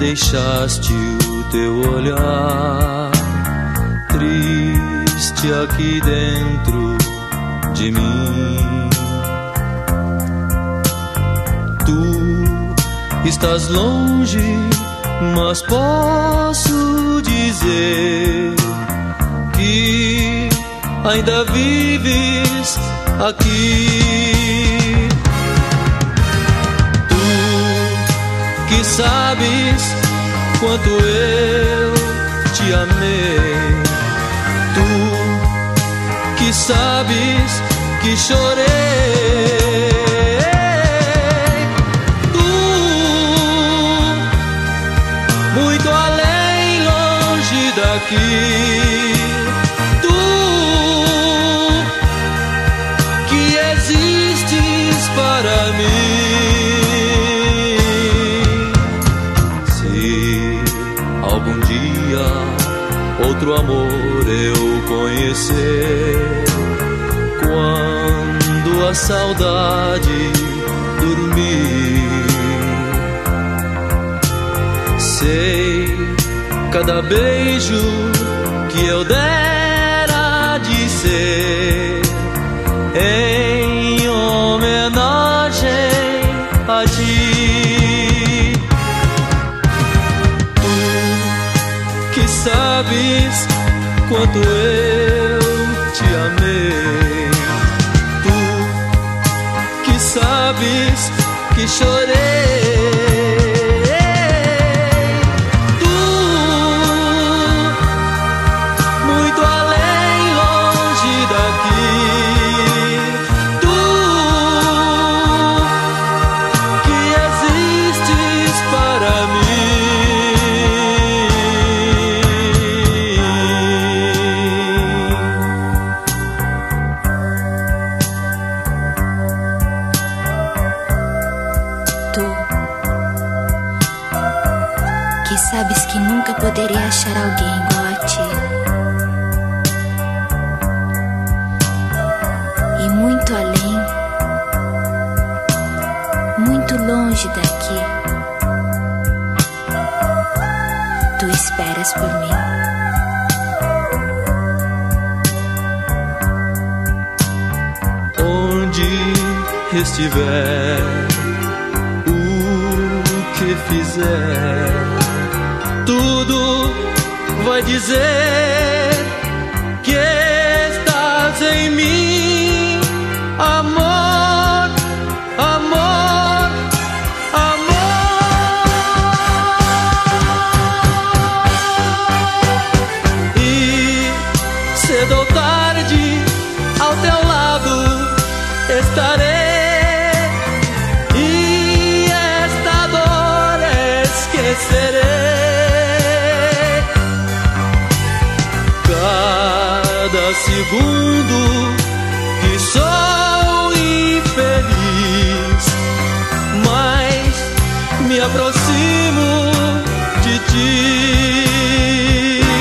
deixaste o teu olhar triste aqui dentro de mim. Tu estás longe, mas posso dizer que ainda vives aqui. Tu que sabes quanto eu te amei, tu que sabes que chorei, tu muito além, longe daqui, tu que existes para mim. Algum dia outro amor eu conhecer, quando a saudade dormir, sei cada beijo que eu dera de ser em homenagem a ti. Sabes quanto eu te amei, tu que sabes que chorei, tu muito além, longe daqui, tu que existes para mim. Que sabes que nunca poderia achar alguém igual a ti, e muito além, muito longe daqui, tu esperas por mim. Onde estiver, o que fizer, tudo vai dizer que estás em mim, amor, amor, amor. E cedo ou tarde ao teu lado estarei, e esta dor esquecerei. Cada segundo que sou infeliz, mas me aproximo de ti.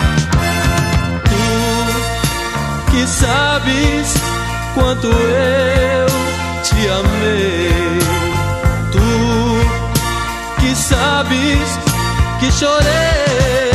Tu que sabes quanto eu te amei, tu que sabes que chorei.